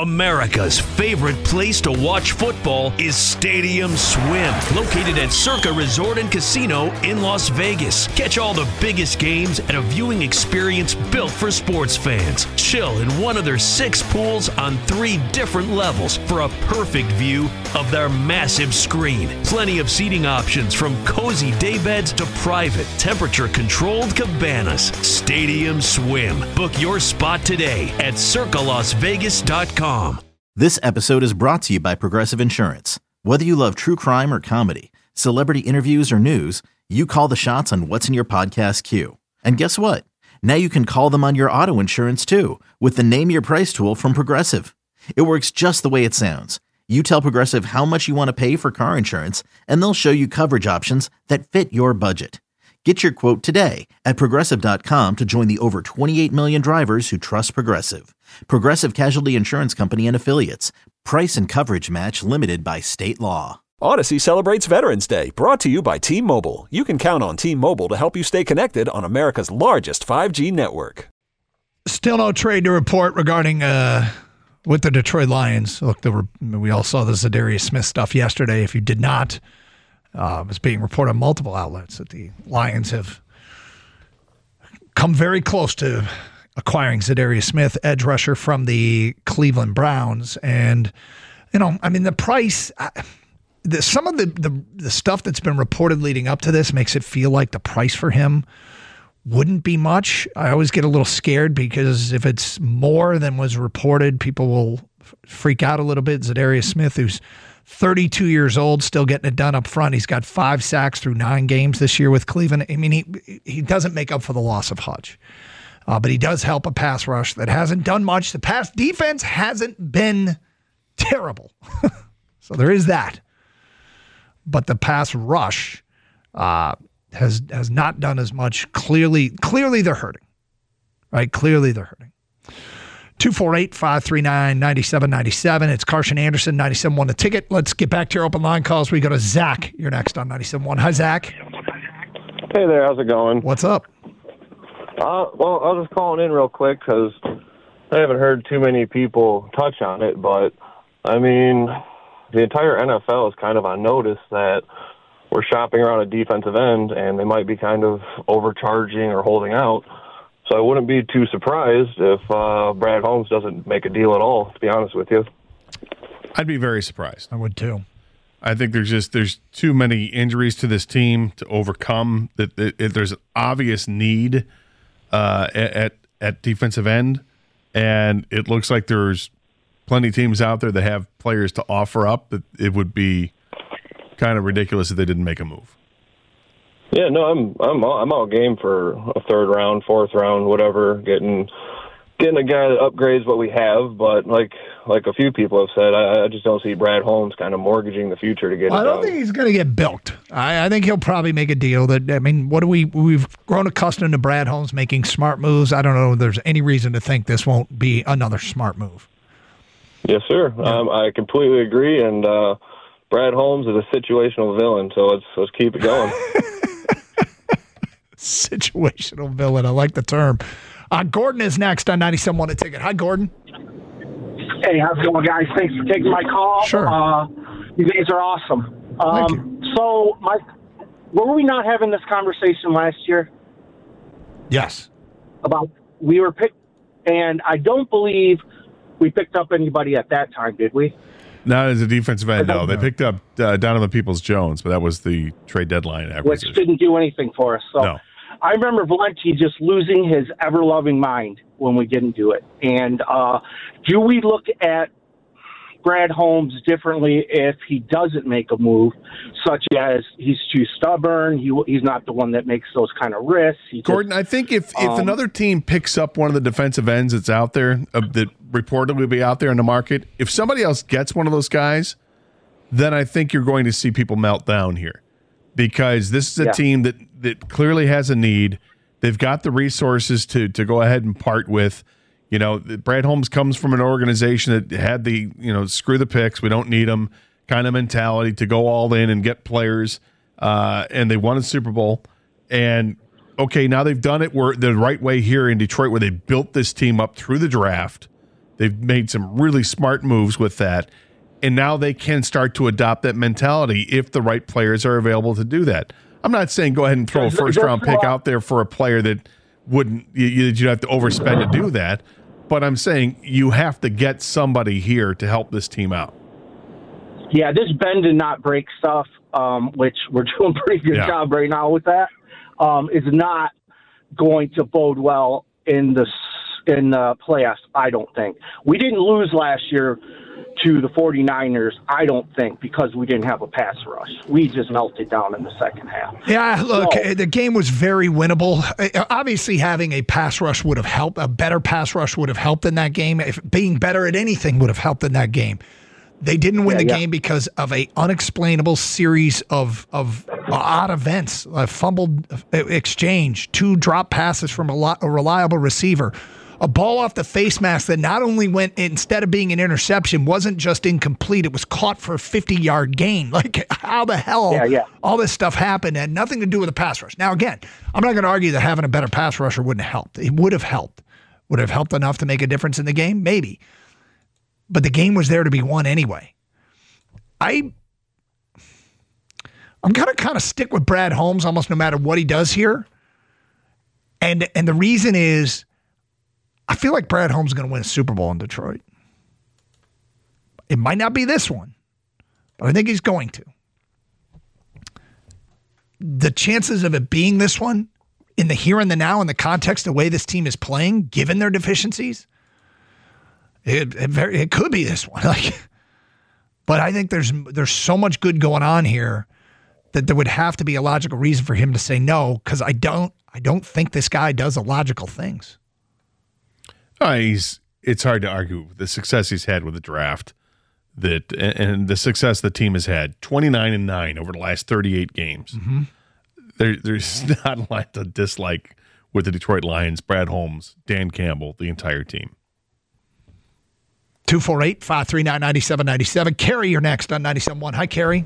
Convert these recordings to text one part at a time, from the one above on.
America's favorite place to watch football is Stadium Swim, located at Circa Resort and Casino in Las Vegas. Catch all the biggest games at a viewing experience built for sports fans. Chill in one of their 6 pools on 3 different levels for a perfect view of their massive screen. Plenty of seating options from cozy daybeds to private, temperature-controlled cabanas. Stadium Swim. Book your spot today at circalasvegas.com. This episode is brought to you by Progressive Insurance. Whether you love true crime or comedy, celebrity interviews or news, you call the shots on what's in your podcast queue. And guess what? Now you can call them on your auto insurance too with the Name Your Price tool from Progressive. It works just the way it sounds. You tell Progressive how much you want to pay for car insurance, and they'll show you coverage options that fit your budget. Get your quote today at Progressive.com to join the over 28 million drivers who trust Progressive. Progressive Casualty Insurance Company and Affiliates. Price and coverage match limited by state law. Odyssey celebrates Veterans Day, brought to you by T-Mobile. You can count on T-Mobile to help you stay connected on America's largest 5G network. Still no trade to report regarding with the Detroit Lions. Look, we all saw the Zadarius Smith stuff yesterday. If you did not, it was being reported on multiple outlets that the Lions have come very close to acquiring Zadarius Smith, edge rusher from the Cleveland Browns. And, the price, some of the stuff that's been reported leading up to this makes it feel like the price for him wouldn't be much. I always get a little scared because if it's more than was reported, people will freak out a little bit. Zadarius Smith, who's 32 years old, still getting it done up front. He's got 5 sacks through 9 games this year with Cleveland. I mean, he doesn't make up for the loss of Hutch. But he does help a pass rush that hasn't done much. The pass defense hasn't been terrible. So there is that. But the pass rush has not done as much. Clearly they're hurting. Right? Clearly they're hurting. 248-539-9797. It's Carson Anderson, 97.1 The Ticket. Let's get back to your open line calls. We go to Zach. You're next on 97.1. Hi, Zach. Hey there. How's it going? What's up? Well, I was just calling in real quick because I haven't heard too many people touch on it, but, I mean, the entire NFL is kind of on notice that we're shopping around a defensive end, and they might be kind of overcharging or holding out. So I wouldn't be too surprised if Brad Holmes doesn't make a deal at all, to be honest with you. I'd be very surprised. I would too. I think there's too many injuries to this team to overcome that. There's an obvious need at defensive end, and it looks like there's plenty of teams out there that have players to offer up. That it would be kind of ridiculous if they didn't make a move. Yeah, no, I'm all game for a 3rd round, 4th round, whatever, getting a guy that upgrades what we have. But like a few people have said, I just don't see Brad Holmes kind of mortgaging the future to get it done. I don't think he's going to get bilked. I think he'll probably make a deal we've grown accustomed to Brad Holmes making smart moves. I don't know if there's any reason to think this won't be another smart move. Yes, sir. Yeah. I completely agree. And Brad Holmes is a situational villain, so let's keep it going. Situational villain. I like the term. Gordon is next on 97.1 The Ticket. Hi, Gordon. Hey, how's it going, guys? Thanks for taking my call. Sure. You guys are awesome. Thank you. So, were we not having this conversation last year? Yes. About we were picked, and I don't believe we picked up anybody at that time, did we? Not as a defensive end, no. They picked up Donovan Peoples-Jones, but that was the trade deadline acquisition. Which didn't do anything for us. So no. I remember Valenti just losing his ever-loving mind when we didn't do it. And do we look at Brad Holmes differently if he doesn't make a move, such as he's too stubborn, he's not the one that makes those kind of risks? Gordon, I think if another team picks up one of the defensive ends that's out there, that reportedly will be out there in the market, if somebody else gets one of those guys, then I think you're going to see people melt down here. Because this is a team that clearly has a need. They've got the resources to go ahead and part with. You know, Brad Holmes comes from an organization that had the, screw the picks, we don't need them kind of mentality to go all in and get players. And they won a Super Bowl. And, okay, now they've done it the right way here in Detroit, where they built this team up through the draft. They've made some really smart moves with that. And now they can start to adopt that mentality if the right players are available to do that. I'm not saying go ahead and throw a first-round pick out there for a player that you'd have to overspend to do that. But I'm saying you have to get somebody here to help this team out. Yeah, this bend and not break stuff, which we're doing a pretty good job right now with that, is not going to bode well in the playoffs, I don't think. We didn't lose last year to the 49ers, I don't think, because we didn't have a pass rush. We just melted down in the second half. Yeah, look, the game was very winnable. Obviously, having a pass rush would have helped. A better pass rush would have helped in that game. If being better at anything would have helped in that game. They didn't win the game because of an unexplainable series of odd events. A fumbled exchange, 2 drop passes from a reliable receiver, a ball off the face mask that not only went, instead of being an interception, wasn't just incomplete, it was caught for a 50-yard gain. Like, how the hell all this stuff happened had nothing to do with the pass rush. Now, again, I'm not going to argue that having a better pass rusher wouldn't have helped. It would have helped. Would it have helped enough to make a difference in the game? Maybe. But the game was there to be won anyway. I'm going to kind of stick with Brad Holmes almost no matter what he does here. And the reason is I feel like Brad Holmes is going to win a Super Bowl in Detroit. It might not be this one, but I think he's going to. The chances of it being this one in the here and the now, in the context of the way this team is playing, given their deficiencies, it could be this one. But I think there's so much good going on here that there would have to be a logical reason for him to say no, because I don't think this guy does illogical things. It's hard to argue the success he's had with the draft, and the success the team has had, 29-9 over the last 38 games. Mm-hmm. There's not a lot to dislike with the Detroit Lions, Brad Holmes, Dan Campbell, the entire team. 248-539-9797. Carrie, you're next on 97.1. Hi, Carrie.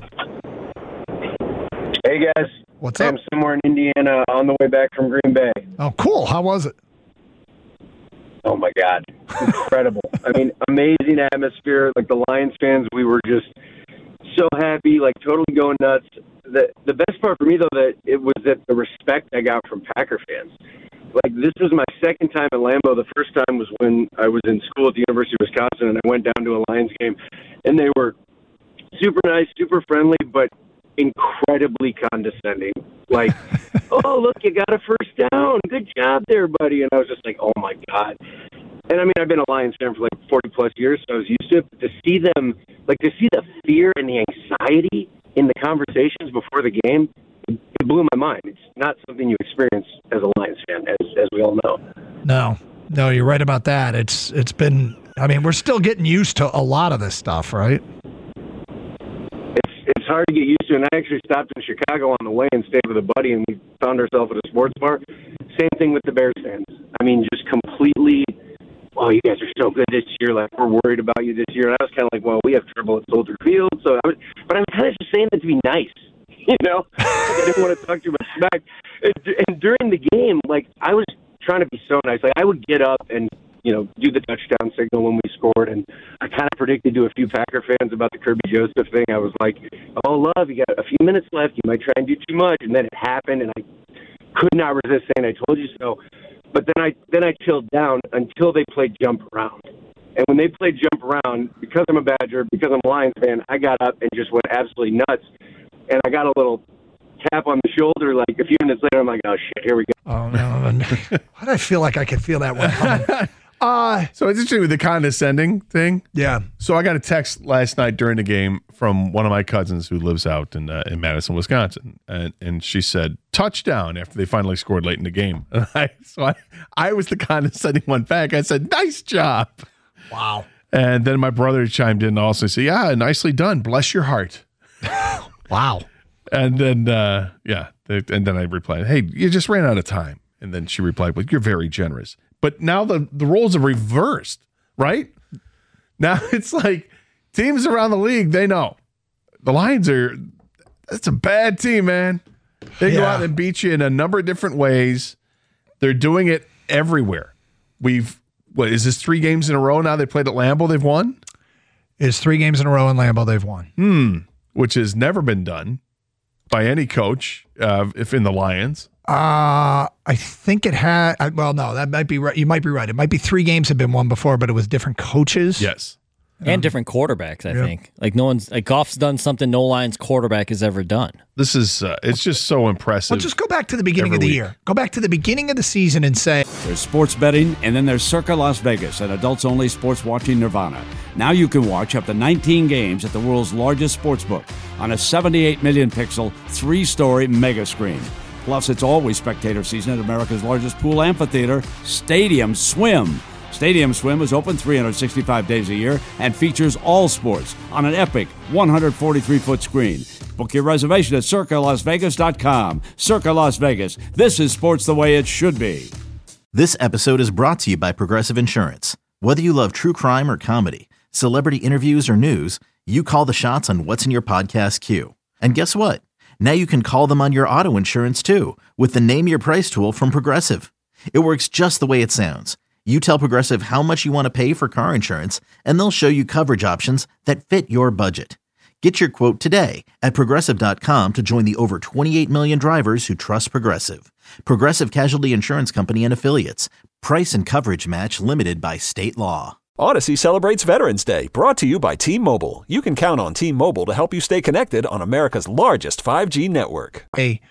Hey, guys. What's up? I'm somewhere in Indiana on the way back from Green Bay. Oh, cool. How was it? Oh, my God. Incredible. I mean, amazing atmosphere. Like, the Lions fans, we were just so happy, like, totally going nuts. The best part for me, though, that it was that the respect I got from Packer fans. Like, this was my second time at Lambeau. The first time was when I was in school at the University of Wisconsin, and I went down to a Lions game. And they were super nice, super friendly, but incredibly condescending. Like, oh, look, you got a first down. Good job there, buddy. And I was just like, oh, my God. And, I mean, I've been a Lions fan for like 40-plus years, so I was used to it. But to see them, like, to see the fear and the anxiety in the conversations before the game, it blew my mind. It's not something you experience as a Lions fan, as we all know. No, you're right about that. It's been, I mean, we're still getting used to a lot of this stuff, right? It's hard to get used to, and I actually stopped in Chicago on the way and stayed with a buddy, and we found ourselves at a sports bar. Same thing with the Bears fans. I mean, just completely, oh, you guys are so good this year. Like, we're worried about you this year. And I was kind of like, well, we have trouble at Soldier Field. But I was kind of just saying that to be nice. You know, I didn't want to talk too much smack. And during the game, like, I was trying to be so nice. Like, I would get up and, you know, do the touchdown signal when we scored. And I kind of predicted to a few Packer fans about the Kirby Joseph thing. I was like, oh, love, you got a few minutes left. You might try and do too much. And then it happened, and I could not resist saying, I told you so. But then I chilled down until they played jump around. And when they played jump around, because I'm a Badger, because I'm a Lions fan, I got up and just went absolutely nuts. And I got a little tap on the shoulder. Like, a few minutes later, I'm like, oh, shit, here we go. Oh, no. Why did I feel like I could feel that one coming? So it's interesting with the condescending thing. Yeah. So I got a text last night during the game from one of my cousins who lives out in Madison, Wisconsin. And she said, touchdown, after they finally scored late in the game. And I was the condescending one back. I said, nice job. Wow. And then my brother chimed in and also said, yeah, nicely done. Bless your heart. Wow. And then, and then I replied, hey, you just ran out of time. And then she replied, well, you're very generous. But now the roles are reversed, right? Now it's like teams around the league, they know. The Lions that's a bad team, man. They go out and beat you in a number of different ways. They're doing it everywhere. We've what is this 3 games in a row now they played at Lambeau they've won? It's 3 games in a row in Lambeau they've won. Which has never been done by any coach if in the Lions. I think it had. Well, no, that might be right. You might be right. It might be 3 games have been won before, but it was different coaches. Yes. And different quarterbacks, I think. Like Goff's done something no Lions quarterback has ever done. This is, it's just so impressive. Well, just go back to the beginning of the year. Go back to the beginning of the season and say. There's sports betting, and then there's Circa Las Vegas, an adults-only sports watching nirvana. Now you can watch up to 19 games at the world's largest sportsbook on a 78 million pixel, 3-story mega screen. Plus, it's always spectator season at America's largest pool amphitheater, Stadium Swim. Stadium Swim is open 365 days a year and features all sports on an epic 143-foot screen. Book your reservation at CircaLasVegas.com. Circa Las Vegas. This is sports the way it should be. This episode is brought to you by Progressive Insurance. Whether you love true crime or comedy, celebrity interviews or news, you call the shots on what's in your podcast queue. And guess what? Now you can call them on your auto insurance too with the Name Your Price tool from Progressive. It works just the way it sounds. You tell Progressive how much you want to pay for car insurance, and they'll show you coverage options that fit your budget. Get your quote today at Progressive.com to join the over 28 million drivers who trust Progressive. Progressive Casualty Insurance Company and Affiliates. Price and coverage match limited by state law. Odyssey celebrates Veterans Day, brought to you by T-Mobile. You can count on T-Mobile to help you stay connected on America's largest 5G network.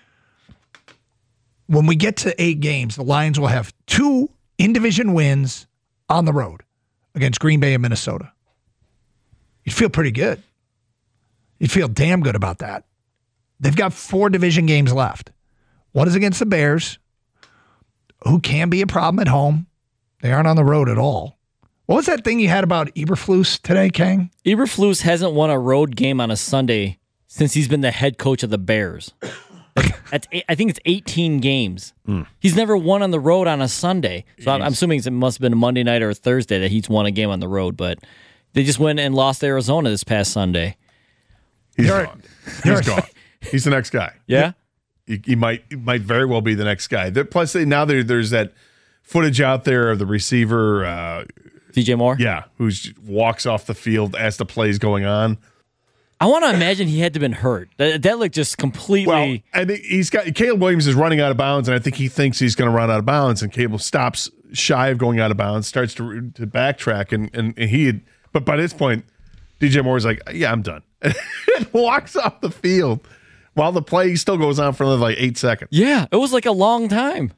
When we get to 8 games, the Lions will have 2 in-division wins on the road against Green Bay and Minnesota. You'd feel pretty good. You'd feel damn good about that. They've got 4 division games left. One is against the Bears, who can be a problem at home. They aren't on the road at all. What was that thing you had about Eberflus today, Kang? Eberflus hasn't won a road game on a Sunday since he's been the head coach of the Bears. I think it's 18 games. He's never won on the road on a Sunday. So I'm assuming it must have been a Monday night or a Thursday that he's won a game on the road. But they just went and lost to Arizona this past Sunday. He's gone. He's gone. He's the next guy. Yeah? He might very well be the next guy. Plus, now there's that footage out there of the receiver. DJ Moore? Yeah, who walks off the field as the play's going on. I want to imagine he had to have been hurt. That looked just completely. Well, I think Caleb Williams is running out of bounds, and I think he thinks he's going to run out of bounds, and Caleb stops shy of going out of bounds, starts to backtrack, and he had, but by this point, DJ Moore's like, yeah, I'm done, and walks off the field while the play still goes on for another like 8 seconds. Yeah, it was like a long time.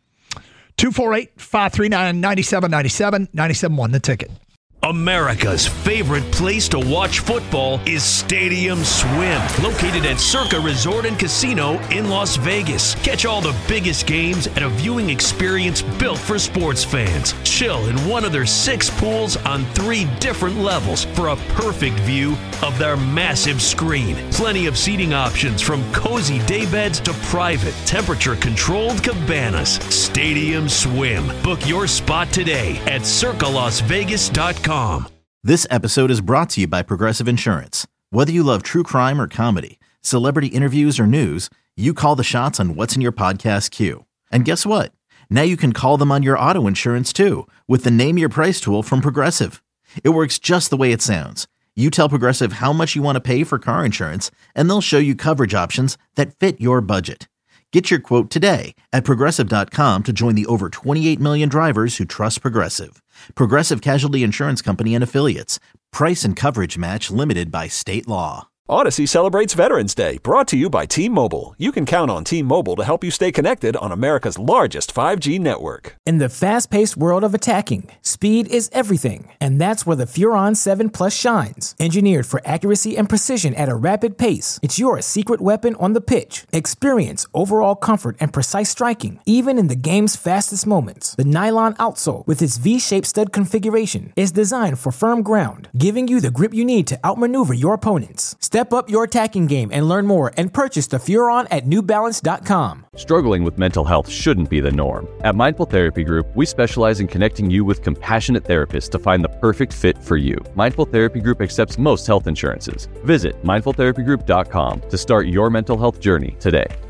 248-539-9797, 97.1 The Ticket. America's favorite place to watch football is Stadium Swim, located at Circa Resort and Casino in Las Vegas. Catch all the biggest games at a viewing experience built for sports fans. Chill in one of their 6 pools on 3 different levels for a perfect view of their massive screen. Plenty of seating options from cozy daybeds to private, temperature-controlled cabanas. Stadium Swim. Book your spot today at CircaLasVegas.com. This episode is brought to you by Progressive Insurance. Whether you love true crime or comedy, celebrity interviews or news, you call the shots on what's in your podcast queue. And guess what? Now you can call them on your auto insurance too with the Name Your Price tool from Progressive. It works just the way it sounds. You tell Progressive how much you want to pay for car insurance, and they'll show you coverage options that fit your budget. Get your quote today at Progressive.com to join the over 28 million drivers who trust Progressive. Progressive Casualty Insurance Company and Affiliates. Price and coverage match limited by state law. Odyssey celebrates Veterans Day, brought to you by T-Mobile. You can count on T-Mobile to help you stay connected on America's largest 5G network. In the fast-paced world of attacking, speed is everything, and that's where the Furon 7 Plus shines. Engineered for accuracy and precision at a rapid pace, it's your secret weapon on the pitch. Experience overall comfort and precise striking, even in the game's fastest moments. The nylon outsole, with its V-shaped stud configuration, is designed for firm ground, giving you the grip you need to outmaneuver your opponents. Step up your attacking game and learn more and purchase the Furon at NewBalance.com. Struggling with mental health shouldn't be the norm. At Mindful Therapy Group, we specialize in connecting you with compassionate therapists to find the perfect fit for you. Mindful Therapy Group accepts most health insurances. Visit mindfultherapygroup.com to start your mental health journey today.